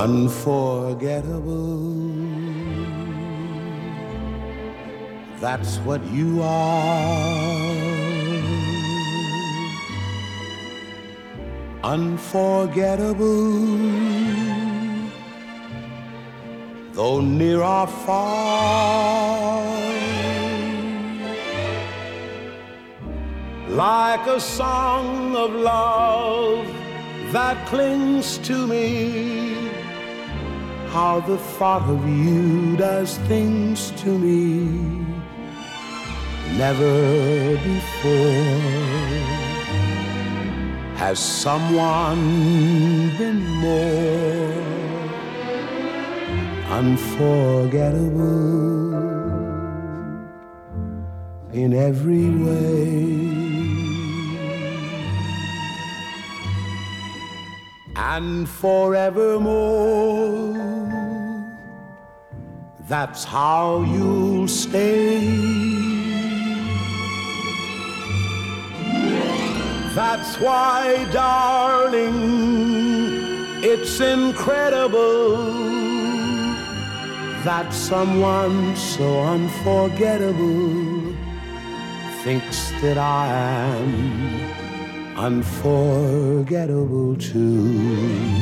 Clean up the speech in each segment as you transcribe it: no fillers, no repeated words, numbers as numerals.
Unforgettable, that's what you are. Unforgettable, though near or far. Like a song of love that clings to me, how the thought of you does things to me. Never before has someone been more unforgettable in every way. And forevermore, that's how you'll stay. That's why, darling, it's incredible that someone so unforgettable thinks that I am unforgettable too.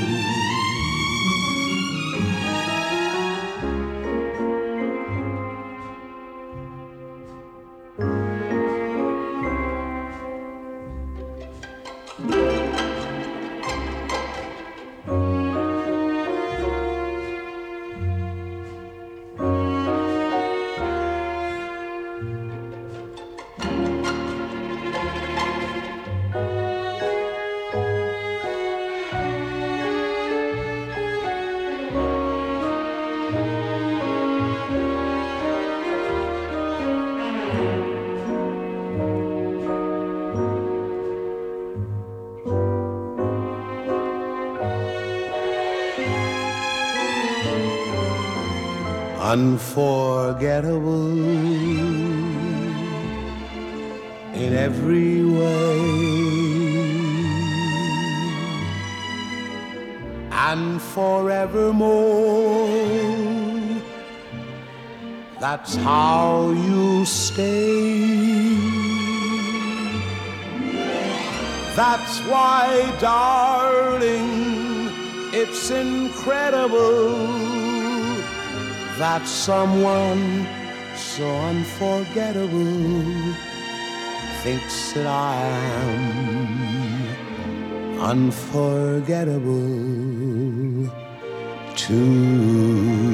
Unforgettable in every way, and forevermore, that's how you stay. That's why, darling, it's incredible that someone so unforgettable thinks that I am unforgettable too.